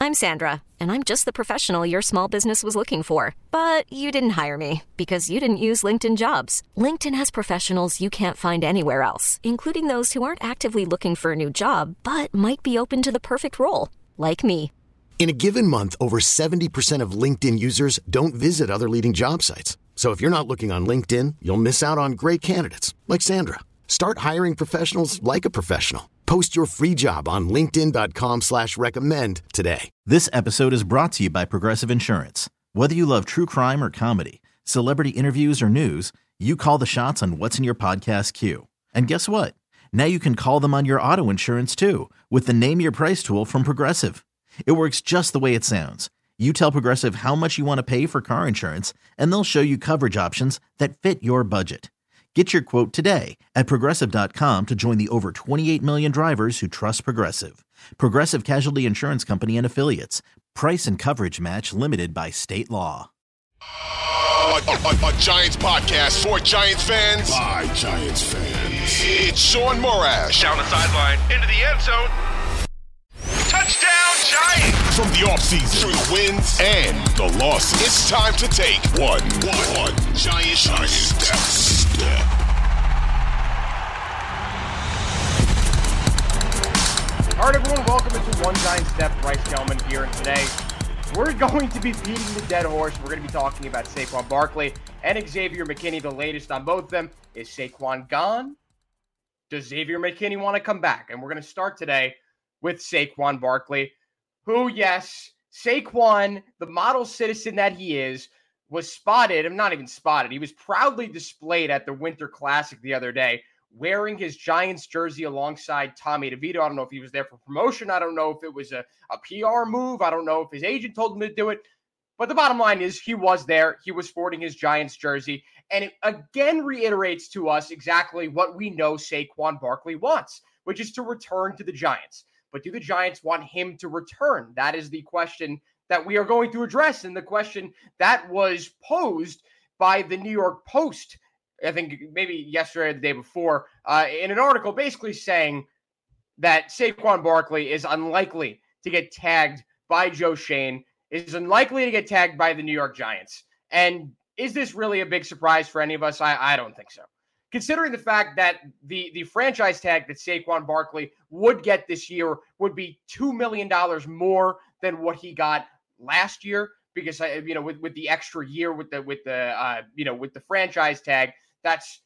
I'm Sandra, and I'm just the professional your small business was looking for. But you didn't hire me because you didn't use LinkedIn Jobs. LinkedIn has professionals you can't find anywhere else, including those who aren't actively looking for a new job, but might be open to the perfect role, like me. In a given month, over 70% of LinkedIn users don't visit other leading job sites. So if you're not looking on LinkedIn, you'll miss out on great candidates like Sandra. Start hiring professionals like a professional. Post your free job on linkedin.com/recommend today. This episode is brought to you by Progressive Insurance. Whether you love true crime or comedy, celebrity interviews or news, you call the shots on what's in your podcast queue. And guess what? Now you can call them on your auto insurance too with the Name Your Price tool from Progressive. It works just the way it sounds. You tell Progressive how much you want to pay for car insurance, and they'll show you coverage options that fit your budget. Get your quote today at Progressive.com to join the over 28 million drivers who trust Progressive. Progressive Casualty Insurance Company and Affiliates. Price and coverage match limited by state law. A Giants podcast for Giants fans by Giants fans. It's Sean Morash. Down the sideline, into the end zone. Touchdown, Giants! From the offseason through the wins and the losses, it's time to take one Giant step. All right, everyone, welcome into One Giant Step. Bryce Gelman here, and today we're going to be beating the dead horse. We're going to be talking about Saquon Barkley and Xavier McKinney. The latest on both of them. Is Saquon gone? Does Xavier McKinney want to come back? And we're going to start today with Saquon Barkley, who, yes, Saquon, the model citizen that he is, was spotted. I'm not even spotted. He was proudly displayed at the Winter Classic the other day, wearing his Giants jersey alongside Tommy DeVito. I don't know if he was there for promotion. I don't know if it was a PR move. I don't know if his agent told him to do it. But the bottom line is he was there. He was sporting his Giants jersey. And it again reiterates to us exactly what we know Saquon Barkley wants, which is to return to the Giants. But do the Giants want him to return? That is the question that we are going to address, and the question that was posed by the New York Post, I think maybe yesterday or the day before, in an article basically saying that Saquon Barkley is unlikely to get tagged by Joe Schoen, is unlikely to get tagged by the New York Giants. And is this really a big surprise for any of us? I don't think so. Considering the fact that the franchise tag that Saquon Barkley would get this year would be $2 million more than what he got last year, because with the extra year with the franchise tag, that's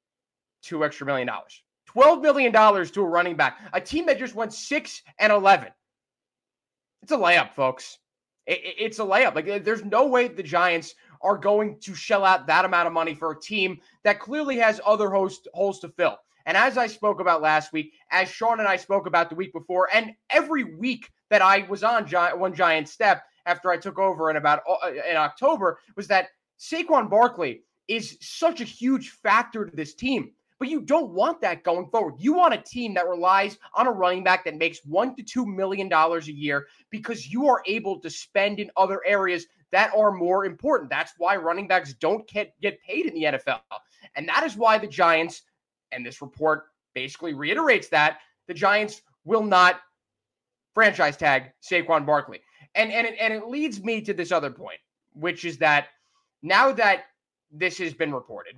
$2 extra million. $12 million to a running back, a team that just went 6-11. It's a layup, folks. It's a layup. Like, there's no way the Giants are going to shell out that amount of money for a team that clearly has other holes to fill. And as I spoke about last week, as Sean and I spoke about the week before, and every week that I was on One Giant Step after I took over in October, was that Saquon Barkley is such a huge factor to this team. But you don't want that going forward. You want a team that relies on a running back that makes $1 to $2 million a year, because you are able to spend in other areas that are more important. That's why running backs don't get paid in the NFL. And that is why the Giants, and this report basically reiterates that, the Giants will not franchise tag Saquon Barkley. And it leads me to this other point, which is that now that this has been reported,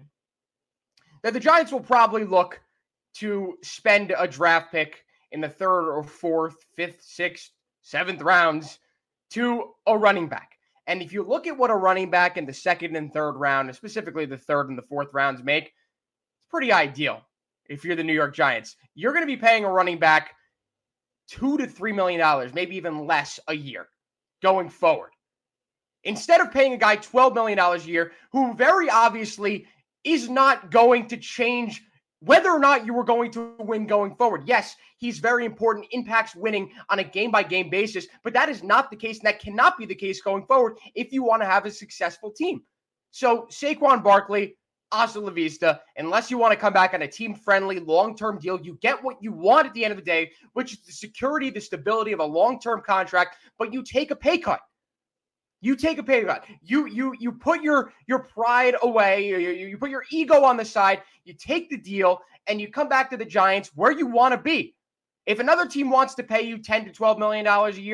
that the Giants will probably look to spend a draft pick in the 3rd or 4th, 5th, 6th, 7th rounds to a running back. And if you look at what a running back in the 2nd and 3rd round, and specifically the 3rd and the 4th rounds make, it's pretty ideal. If you're the New York Giants, you're going to be paying a running back $2 to $3 million, maybe even less a year going forward. Instead of paying a guy $12 million a year, who very obviously is not going to change whether or not you were going to win going forward. Yes, he's very important, impacts winning on a game-by-game basis, but that is not the case, and that cannot be the case going forward if you want to have a successful team. So Saquon Barkley, hasta la vista. Unless you want to come back on a team-friendly, long-term deal, you get what you want at the end of the day, which is the security, the stability of a long-term contract, but you take a pay cut. You take a pay cut. You put your pride away. You put your ego on the side. You take the deal, and you come back to the Giants where you want to be. If another team wants to pay you $10 to $12 million a year,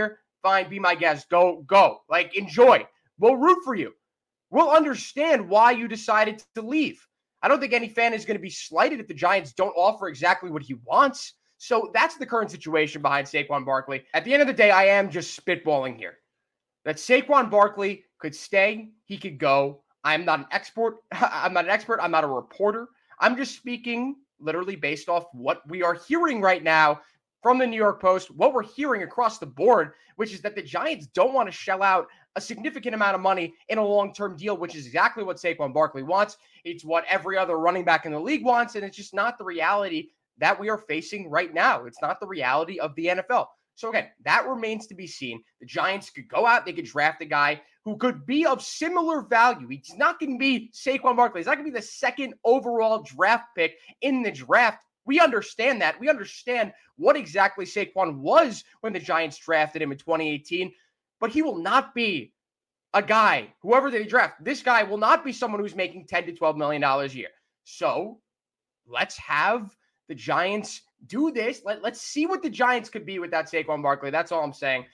fine, be my guest, go. Like, enjoy. We'll root for you. We'll understand why you decided to leave. I don't think any fan is going to be slighted if the Giants don't offer exactly what he wants. So that's the current situation behind Saquon Barkley. At the end of the day, I am just spitballing here. That Saquon Barkley could stay, he could go. I'm not an expert. I'm not a reporter. I'm just speaking literally based off what we are hearing right now from the New York Post, what we're hearing across the board, which is that the Giants don't want to shell out a significant amount of money in a long-term deal, which is exactly what Saquon Barkley wants. It's what every other running back in the league wants, and it's just not the reality that we are facing right now. It's not the reality of the NFL. So again, that remains to be seen. The Giants could go out, they could draft a guy who could be of similar value. He's not going to be Saquon Barkley. He's not going to be the second overall draft pick in the draft. We understand that. We understand what exactly Saquon was when the Giants drafted him in 2018, but he will not be a guy, whoever they draft, this guy will not be someone who's making $10 to $12 million a year. So let's have the Giants do this. Let's see what the Giants could be without Saquon Barkley. That's all I'm saying.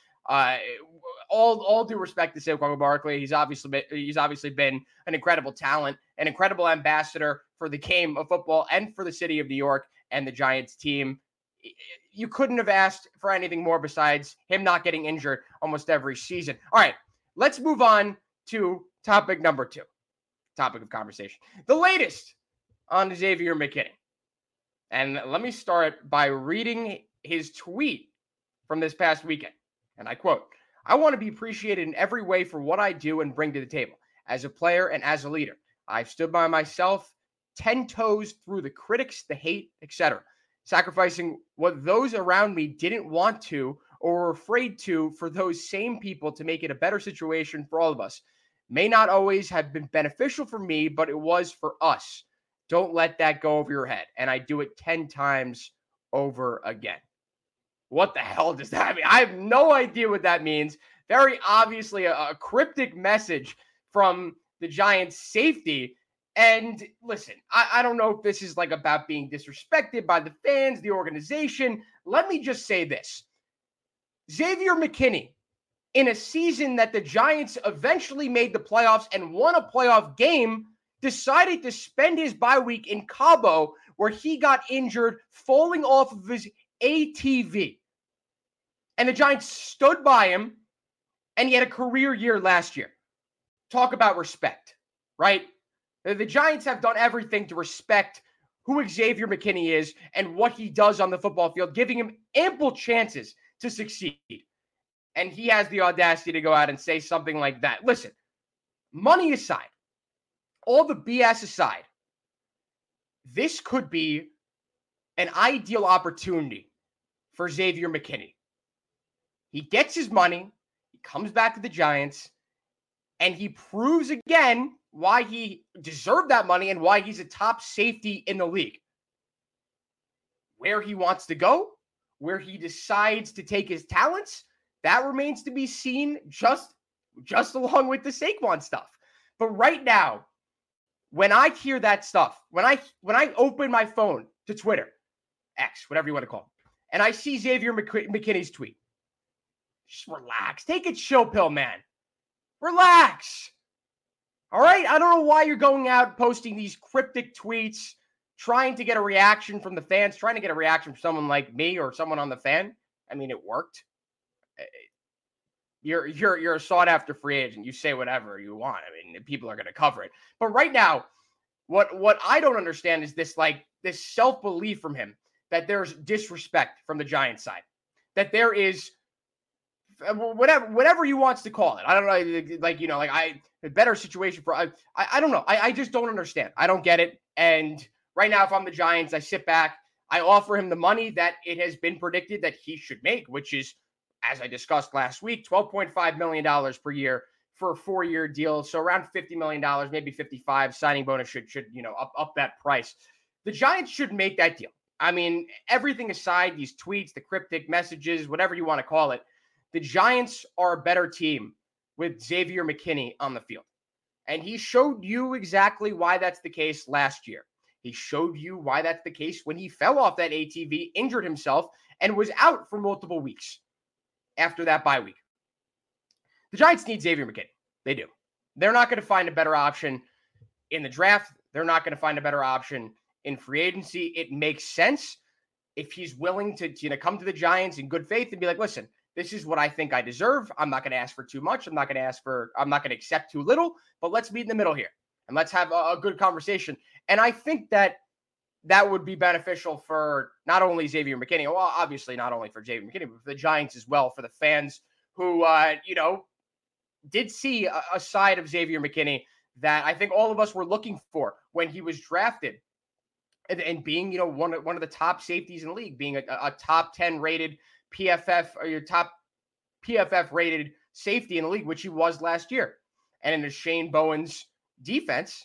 All due respect to Saquon Barkley. He's obviously been an incredible talent, an incredible ambassador for the game of football and for the city of New York and the Giants team. You couldn't have asked for anything more besides him not getting injured almost every season. All right, let's move on to topic number 2. Topic of conversation. The latest on Xavier McKinney. And let me start by reading his tweet from this past weekend. And I quote, "I want to be appreciated in every way for what I do and bring to the table as a player and as a leader. I've stood by myself 10 toes through the critics, the hate, etc., sacrificing what those around me didn't want to or were afraid to for those same people to make it a better situation for all of us. May not always have been beneficial for me, but it was for us. Don't let that go over your head. And I do it 10 times over again." What the hell does that mean? I have no idea what that means. Very obviously a cryptic message from the Giants safety. And listen, I don't know if this is like about being disrespected by the fans, the organization. Let me just say this. Xavier McKinney, in a season that the Giants eventually made the playoffs and won a playoff game, decided to spend his bye week in Cabo, where he got injured falling off of his ATV. And the Giants stood by him, and he had a career year last year. Talk about respect, right? The Giants have done everything to respect who Xavier McKinney is and what he does on the football field, giving him ample chances to succeed. And he has the audacity to go out and say something like that. Listen, money aside, all the BS aside, this could be an ideal opportunity for Xavier McKinney. He gets his money, he comes back to the Giants, and he proves again why he deserved that money and why he's a top safety in the league. Where he wants to go, where he decides to take his talents, that remains to be seen just along with the Saquon stuff. But right now, when I hear that stuff, when I open my phone to Twitter, X, whatever you want to call it, and I see Xavier McKinney's tweet, just relax. Take a chill pill, man. Relax. All right? I don't know why you're going out posting these cryptic tweets, trying to get a reaction from the fans, trying to get a reaction from someone like me or someone on the fan. I mean, it worked. You're a sought-after free agent. You say whatever you want. I mean, people are going to cover it. But right now, what I don't understand is this self-belief from him that there's disrespect from the Giants side, that there is whatever he wants to call it. I don't know, a better situation for I don't know. I just don't understand. I don't get it. And right now, if I'm the Giants, I sit back, I offer him the money that it has been predicted that he should make, which is, as I discussed last week, $12.5 million per year for a 4-year deal. So around $50 million, maybe 55. Signing bonus should up that price. The Giants should make that deal. I mean, everything aside, these tweets, the cryptic messages, whatever you want to call it, the Giants are a better team with Xavier McKinney on the field. And he showed you exactly why that's the case last year. He showed you why that's the case when he fell off that ATV, injured himself, and was out for multiple weeks after that bye week. The Giants need Xavier McKinney. They do. They're not going to find a better option in the draft. They're not going to find a better option in free agency. It makes sense if he's willing to come to the Giants in good faith and be like, listen, this is what I think I deserve. I'm not going to ask for too much. I'm not going to accept too little, but let's meet in the middle here and let's have a good conversation. And I think that would be beneficial for not only Xavier McKinney, well, obviously not only for Xavier McKinney, but for the Giants as well, for the fans who, did see a side of Xavier McKinney that I think all of us were looking for when he was drafted. And being, one of the top safeties in the league, being a top 10 rated PFF or your top PFF rated safety in the league, which he was last year. And in the Shane Bowen's defense,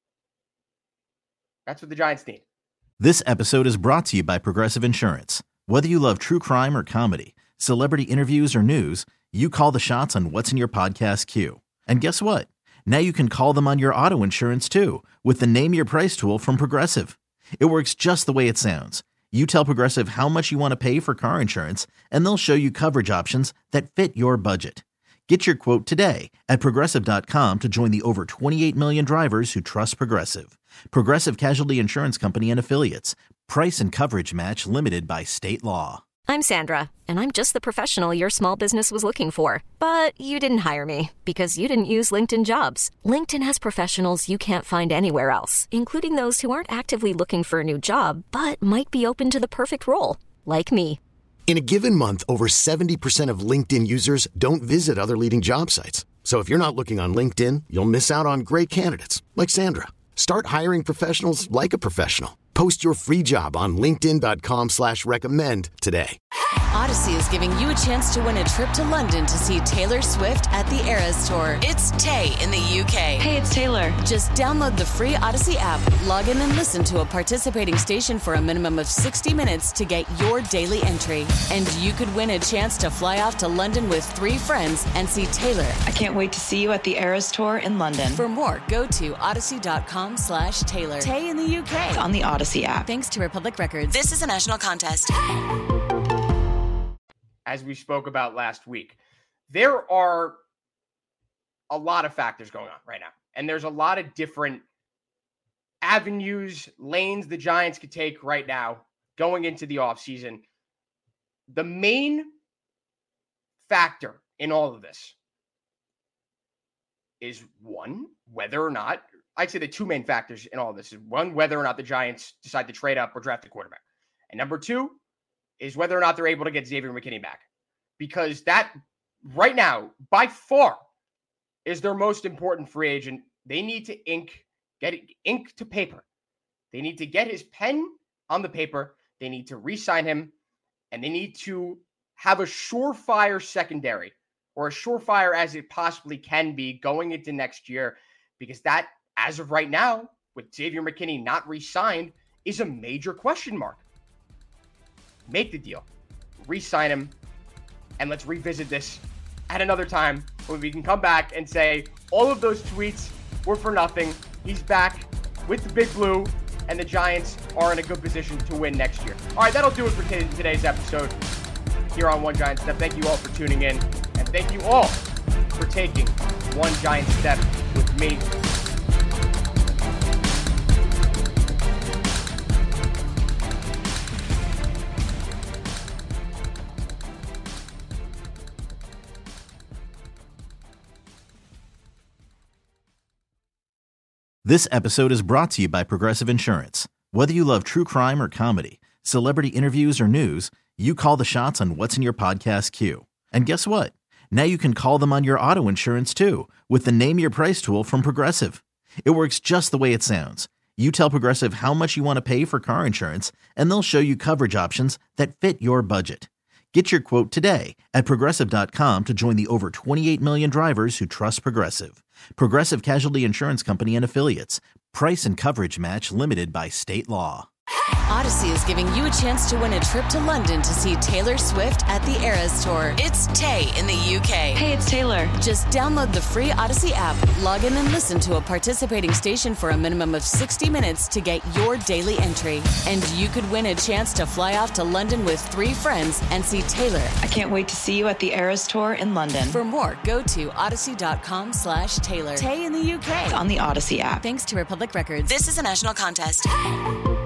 that's what the Giants need. This episode is brought to you by Progressive Insurance. Whether you love true crime or comedy, celebrity interviews or news, you call the shots on what's in your podcast queue. And guess what? Now you can call them on your auto insurance too with the Name Your Price tool from Progressive. It works just the way it sounds. You tell Progressive how much you want to pay for car insurance, and they'll show you coverage options that fit your budget. Get your quote today at Progressive.com to join the over 28 million drivers who trust Progressive. Progressive Casualty Insurance Company and Affiliates. Price and coverage match limited by state law. I'm Sandra, and I'm just the professional your small business was looking for. But you didn't hire me because you didn't use LinkedIn Jobs. LinkedIn has professionals you can't find anywhere else, including those who aren't actively looking for a new job, but might be open to the perfect role, like me. In a given month, over 70% of LinkedIn users don't visit other leading job sites. So if you're not looking on LinkedIn, you'll miss out on great candidates like Sandra. Start hiring professionals like a professional. Post your free job on linkedin.com/recommend today. Odyssey is giving you a chance to win a trip to London to see Taylor Swift at the Eras Tour. It's Tay in the UK. Hey, it's Taylor. Just download the free Odyssey app, log in and listen to a participating station for a minimum of 60 minutes to get your daily entry. And you could win a chance to fly off to London with 3 friends and see Taylor. I can't wait to see you at the Eras Tour in London. For more, go to odyssey.com/Taylor. Tay in the UK. It's on the Odyssey app. Thanks to Republic Records. This is a national contest. As we spoke about last week, there are a lot of factors going on right now. And there's a lot of different avenues, lanes the Giants could take right now going into the offseason. The main factor in all of this is one, whether or not, I'd say the two main factors in all of this is one, whether or not the Giants decide to trade up or draft a quarterback. And number two is whether or not they're able to get Xavier McKinney back. Because that, right now, by far, is their most important free agent. They need to get ink to paper. They need to get his pen on the paper. They need to re-sign him. And they need to have a surefire secondary, or as surefire as it possibly can be going into next year. Because that, as of right now, with Xavier McKinney not re-signed, is a major question mark. Make the deal. Re-sign him. And let's revisit this at another time when we can come back and say all of those tweets were for nothing. He's back with the Big Blue, and the Giants are in a good position to win next year. All right, that'll do it for today's episode here on One Giant Step. Thank you all for tuning in, and thank you all for taking one giant step with me. This episode is brought to you by Progressive Insurance. Whether you love true crime or comedy, celebrity interviews or news, you call the shots on what's in your podcast queue. And guess what? Now you can call them on your auto insurance too with the Name Your Price tool from Progressive. It works just the way it sounds. You tell Progressive how much you want to pay for car insurance, and they'll show you coverage options that fit your budget. Get your quote today at Progressive.com to join the over 28 million drivers who trust Progressive. Progressive Casualty Insurance Company and Affiliates. Price and coverage match limited by state law. Odyssey is giving you a chance to win a trip to London to see Taylor Swift at the Eras Tour. It's Tay in the UK. Hey, it's Taylor. Just download the free Odyssey app, log in and listen to a participating station for a minimum of 60 minutes to get your daily entry. And you could win a chance to fly off to London with 3 friends and see Taylor. I can't wait to see you at the Eras Tour in London. For more, go to odyssey.com/Taylor. Tay in the UK. On the Odyssey app. Thanks to Republic Records. This is a national contest.